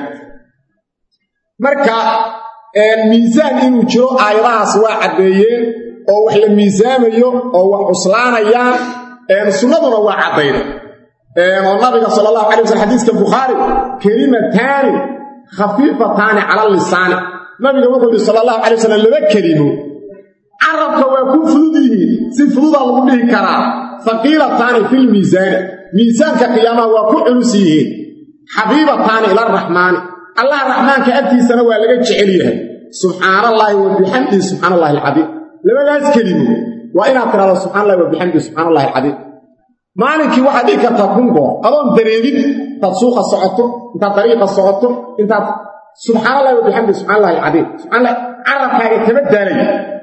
marka miisaan inuu jiro aayadaas waa cadeeyeen oo wax la miisaamayo oo wax cuslaanayaan sunnaduna waa cadeeyeen oo nabiga sallallahu alayhi wasallam hadiiska bukhari kalimatan khafifatan ala lisan nabiga wuxuu sallallahu alayhi wasallam laba kalimo عربك وكفده سفرض الله كرا ثقيلتان في الميزان ميزانك قيامه وكعلسيه حبيبتان الى الرحمن الله الرحمن كأتي سنه waa laga jecel yahay subhanallahi wa bihamdihi subhanallahi alazim labadaas kalimo waa ina tirada subhanallahi wa bihamdihi subhanallahi alazim maalinki waxa dhig karta kungo adoon dareegid tad suuqa socoto inta dariiqa socoto inta subhanallahi wa bihamdihi subhanallahi alazim subhanallahi arabkaaga kama daalay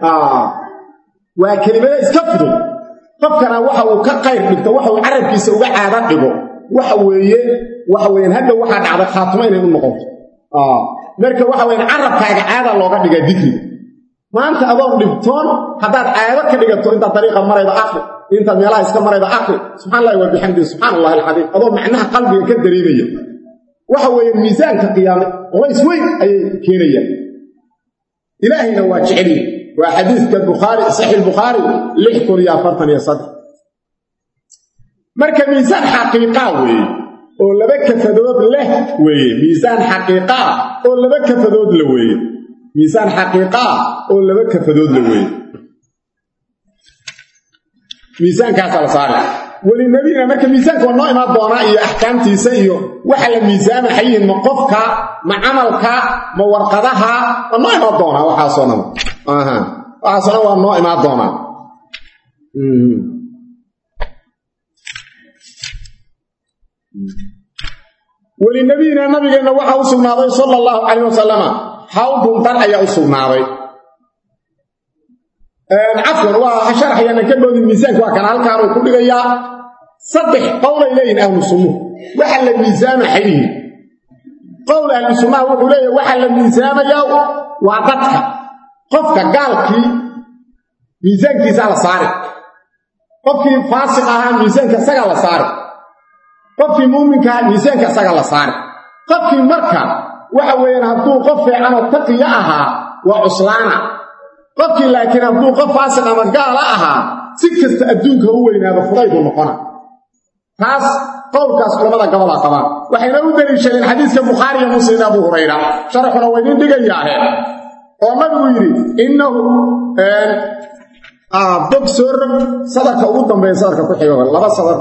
waa kelimada iska fido qofkana waxa uu ka qayr dhigto waxa uu arabkiisa uga caada dhigo waxa weeyeen hadda waxa dhacday khaatimo inay u noqoto marka waxa weeyeen arabkaaga caada looga dhiga dikri maanta adoon dhibtoon hadaad caado ka dhigato inta dariiqa marayda akhri inta meelaha iska marayda akhri subhanallahi wa bihamdihi subhanallahi alazim adoo macnaha qalbiga ka dareemaya waxa weeyeen miisaanka qiyaamada oo isweyn ay keenayaan إلهنا واجعلي وحديث البخاري صحيح البخاري لحكر يا فرطن يا صدر مركب ميزان حقيقة ولا بك فدود له ميزان حقيقة ولا بك فدود له ميزان حقيقة ولا بك فدود له ميزان كاسل صالح وللنبينا مركب ميزان كون نوع ما دونا iyo ahkaamtiisa iyo waxa la miisaan xayeen ma qofka ma amalka ma warqadaha nooc ma doona waxa soo waa nooc ma doona وللنبينا نبينا waxa uu sugnaaday sallallahu alayhi wasallam hawdun tan ayaa u sugnaaday عفوا وشرح يعني كبد الميزان وكان halkaan uu ku dhigayaa صدح قول إليه أهل السنة وحل الميزان حيه قول أهل السنة وحليه وحل الميزان يو وعدتك قفك قالك ميزان كيسا لصارك قفك فاسقها ميزان كساق لصارك قفك مؤمنك ميزان كساق لصارك قفك مركة waxa weeyaan hadduu qof fiican oo taqiya ahaa waa cuslaana qofkii laakiin hadduu qof faasiq ama gaala ahaa si kasta adduunka u weynaado fudaydu noqona taas qowlkaas culamada gobolka qabaan waxayna u daliishadeen xadiiska Bukhari iyo Muslim Abu Hurayra sharaxuna way idin dhigayaahe oo nabigu yiri innahu bogsor sadarka ugu dambeeya sadarka ku xiga laba sadar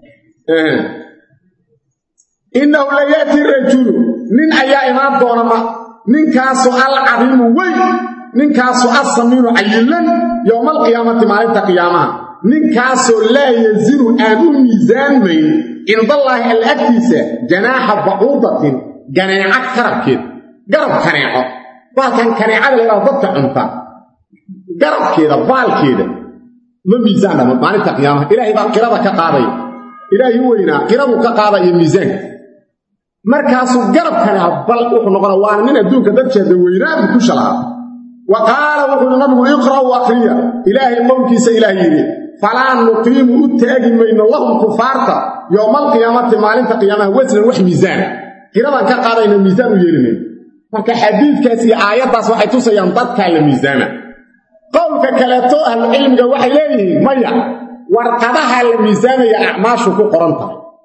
innahu la yati rajulu min ayaa imaan doona ninkaasu al-azim way ninkaasu as-saminu aylan yawm al-qiyamati maalinta qiyaamaha ninkaasu la yaziru aanu miisaanmayn inda Allah al-akisa janaaha ba'udatin ganaaca karabkeed garab kaneeco baalkan kaneecada la dadka cunta garabkeeda baalkeeda ma miisaan maalinta qiyaamaha ilaahay baa qirada ka qaaday ilaahay weynaa qiradu ka qaaday miisaan markaasuu garabkana bal wuxuu noqonaa waa nin adduunka dadkeeda weynaa ku shalaa وقال وحنا نبي اقرأ وأقريا إلهي قولكيس إلهي فلا نقيم التاجم بين الله كفارتا يوم القيامة مالين قيامة وزن وح ميزان قرابا كقارين الميزان يرمي فكحديث كاسي آيات بس waxay tusayaan dadka la miisaana qowlka kale to ahlu cilmiga waxay leeyihiin maya warqadaha la miisaanaya acmaashu ku qoranta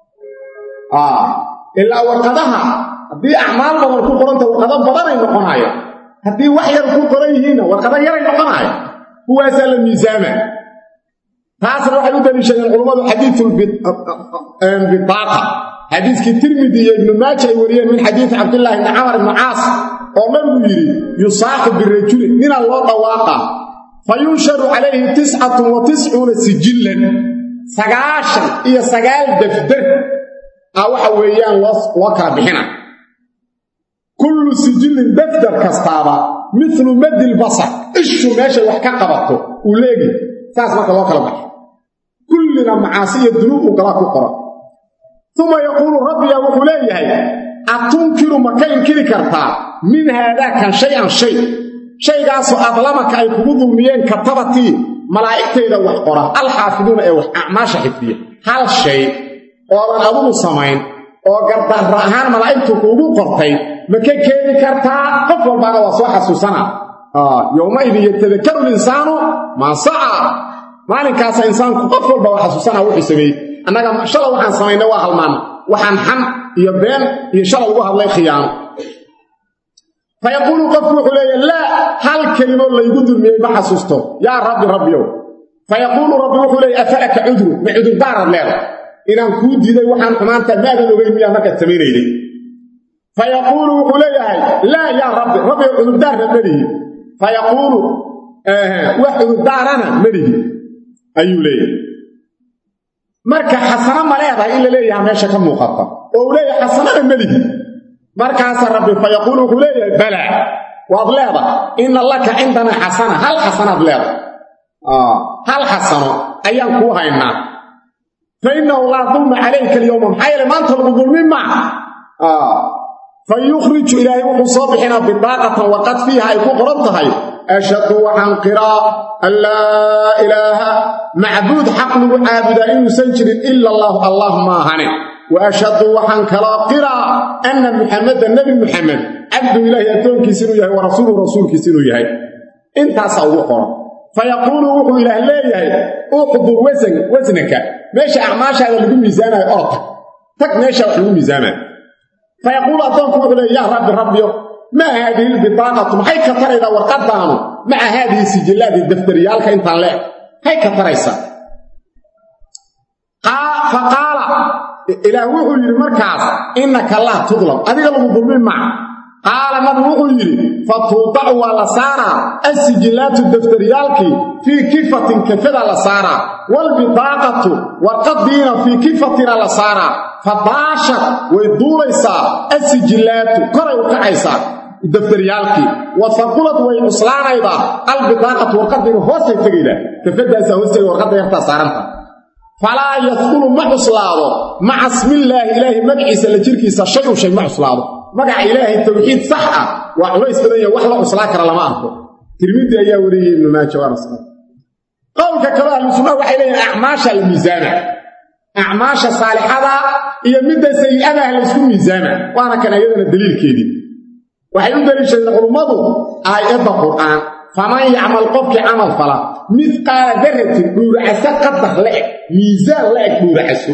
illa warqadaha hadii acmaal badan ku qoranta warqado badan ay noqonayaan hadii wax yar ku qoran yihiin warqado yar ay noqonayaan kuwaas la miisaana taas waxay u daliishadeen culimadu xadiithul bitaqa حديث الترمذي ابن ماجه وريان من حديث عبد الله بن عمرو بن عاص ومن يري يصاحب بالرجل من الله طواقا فينشر عليه 99 سجلا سغاشا هي سغال دفتر او حويان وكا بخنا كل سجل دفتر كستابا مثل مد البصر ايش ماشي wax ka qabato uu leegi taas marka loo kala baxo kullina macaasiya dunuub kala ku qora ثم يقول ربي يا وحليه أتنكر مكان كذي كرتا من هذا كان شيء قاسوا أظلمك أي قبض الميان كتبتي ملائكة إذا وحقرة الحافظون أي أعماش حفية هل شيء وأن أظن السمين وقرد الرهان ملائكة قبض قرطي مكان كذي كرتا قفل بنا وصوحة سنة يومئذ يتذكر الإنسان ما سعى مالك كاس إنسان قفل بنا سنة وحسبي annaga shalay waxaan sameeynaa waa halmaan waxaan xan iyo been iyo shalay ugu hadlay khiyaano fayaqulu qafku xulayya la hal kalimo la igu dulmiyay ma xasuusto ya rabbi fayaqulu rabbi xulayya afalaka udru ma udur daarad leedahay inaan ku diiday waxaan xumaanta maadan ogay miyaa marka sameeynayay fayaqulu xulayya la ya rabbi udur daarad madihi fayaqulu wa udur daarana madihi ayuu leeyahay marka xasana ma leedahay in la leeyahay meesha ka muuqata oo leeyahay xasanada malihi markaas rabbi fayaqulu leeyahay bala waad leedahay in laka indana xasana hal xasanad leedahay hal xasano ayaan ku haynaa fa inna la dhulma alayka al-yawma hayla ma anta dhulmin ma فيخرج إلهي وصابحنا بطاقة وقد فيها يكون قرنتها أشهد وعن قراء لا إله معبود حق عابد إن سنجر إلا الله ما هني وأشهد وعن قراء أن محمد النبي محمد عبد الله يتون كسنويه ورسول كسنويه انت سأقول قرأ فيقول وحو إله الله أقدر وزنك ماشي أعماش هذا اللي بميزانه أرطك تك ماشي وحو ميزانه فيقول أطنكم يا ربي ما هذه البطاقة هي كتر إذا ورقدانه مع هذه السجلات الدفتريال كإنت الله هي كتر إيسا فقال إلهوه المركز إنك الله تظلم أذيك المظلمين معه قال مدوه يري فتوضع لسارة السجلات الدفتريال في كفة كفة لسارة والبطاقة وقدين في كفة لسارة فباشت ويدوليسا السجلات كرة وكعيسا الدفتريال وثقلت ويمسلان أيضا البطاقة وقدين هوسي تقيدة كفة هوسي وقدين يختصارنها فلا يدخل مع أصلاده مع اسم الله إلهي مدعيس لجركيسا شيء مع أصلاده مقع إلهي التوحيد صحة وعليس بدأي وحلا أصلاك لما أعطوا ترميدي أيها وريه إنه ما يتشوار الصلاة قولك كبار المسلمين وحيلين أعماش الميزانة أعماش صالحة هي مدى سيئة أهل السكون ميزانة وأنا كان أيضا الدليل كيدي waxay u daliishadeen culummadu aayadda qur'aan faman yacmal qofkii camal fala midqaala daratin dhuuracaso qadar la-eg miisaan la-eg dhuuracaso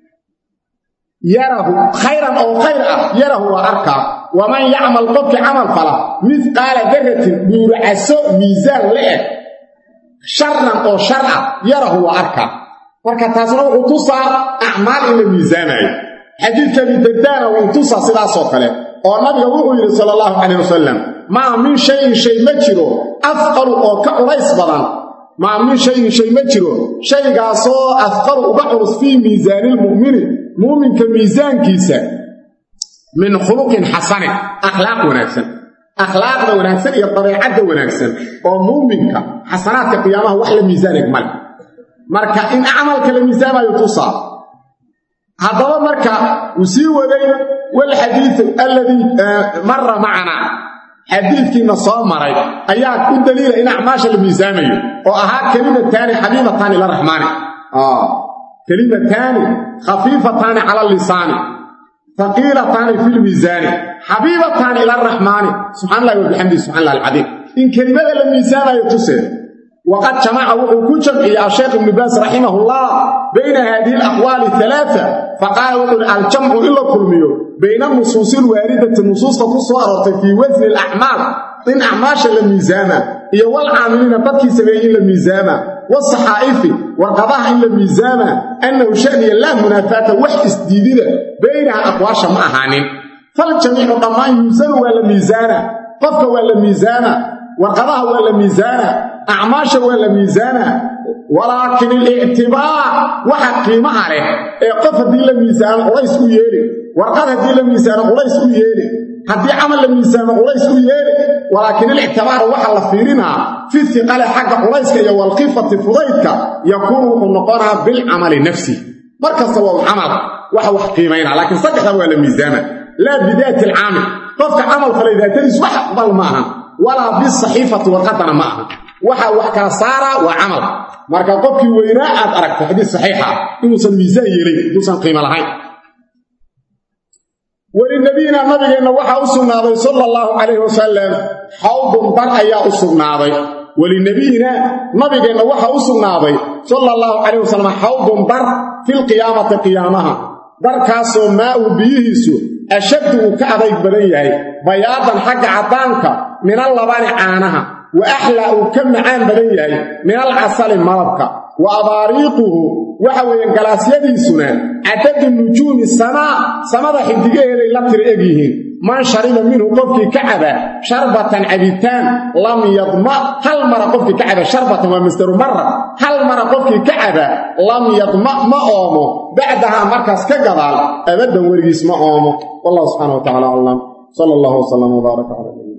yarahu khayran oo khayr ah yarahu waa arkaa waman yacmal qofkii camal fala midqaala daratin dhuuracaso miisaan la-eg sharran oo shar ah yarahu waa arkaa marka taasna wuxuu tusaa acmaal in la miisaamayo xadiidka Abi Dardaana wuu tusaa sidaasoo kale oo nabiga wuxuu yidhi sala allahu calayh wasalam maa min shayin shay ma jiro afqalu oo ka culays badan maa min shayin shay ma jiro shaygaasoo afqalu uga culus fii miisaani lmu'mini mu'minka miisaankiisa min khuluqin xasanin akhlaaq wanaagsan akhlaaqda wanaagsan iyo dabeecadda wanaagsan oo mu'minka xasanaadka qiyaamaha wax la miisaanay male marka in camalka la miisaamayo tusaa haddaba marka uu sii waday walxadiidu alladii marra macana xadiidkiina soo maray ayaa ku daliila in acmaasha la miisaamayo oo ahaa kelimataani xabiibataani ila raxmaani kelimataani khafiifataani cala lisaani haqiilataani fi lmiisaani xabiibataani ila raxmaani subxana allahi wabixamdihi subxana allah alcadiim in kelimada la miisaamayo tusee وقد جمع وحكو جمعي الشيخ ابن باز رحمه الله بين هذه الأقوال الثلاثة فقال وقل الجمع إلا كلميو بين النصوص الواردة النصوص تصورت في وزن الأعمال إن أعماش الميزانة هي والعاملين تبكي سبيعين الميزانة والصحائف والقضاء إلا الميزانة أنه شأن لا منافاة وحس جديدة بينها أقواش معهانين فالجميع طبعا يوزن ولا ميزانة قفك ولا ميزانة والقضاء ولا ميزانة أعماش ولا ميزانة ولكن الاعتبار واحد قيمة عليه قف دي الميزان وليس ييري ورقد دي الميزان وليس ييري هدي عمل الميزان وليس ييري ولكن الاعتبار واحد لفيرنا في الثقل حق وليس والخفة فضيلك يكون نقرها بالعمل نفسه مركز سوى العمل واحد قيمين لكن صدق ولا ميزانة لا بداية العامل قفك عمل فلذا تنس واحد ضل معها ولا بالصحيفة والقطن معها waxa wax kala saara waa amal marka qofkii weynaa aad aragto xadiis saxiixa inuusan miisaan yeelin inuusan qiimo lahayn wali nabiyina nabigeena waxa uu sugnaaday sallallahu alayhi wasallam hawdun bar ayaa u sugnaaday wali nabiyina nabigeena waxa uu sugnaaday sallallahu alayhi wasallam hawdun bar fil qiyaamati qiyaamaha darkaasoo maa uu biyihiisu ashaddu ka adayg badan yahay bayaadan xagga cadaanka min allabani caanaha وأحلى كم عام بدنياي من العسل مالبك وأباريقه وحوى انقلاس يدي سنان عدد النجوم السماء سماء حدقه إلى ترئيه من شرب منه قفك كعبة شربة عبيتان لم يضمأ هل مرة قفك كعبة شربة ومستر مرة هل مرة قفك كعبة لم يضمأ مأومه بعدها مركز كقضال أبدا ورقس مأومه والله سبحانه وتعالى علم صلى الله وسلم وبارك على الله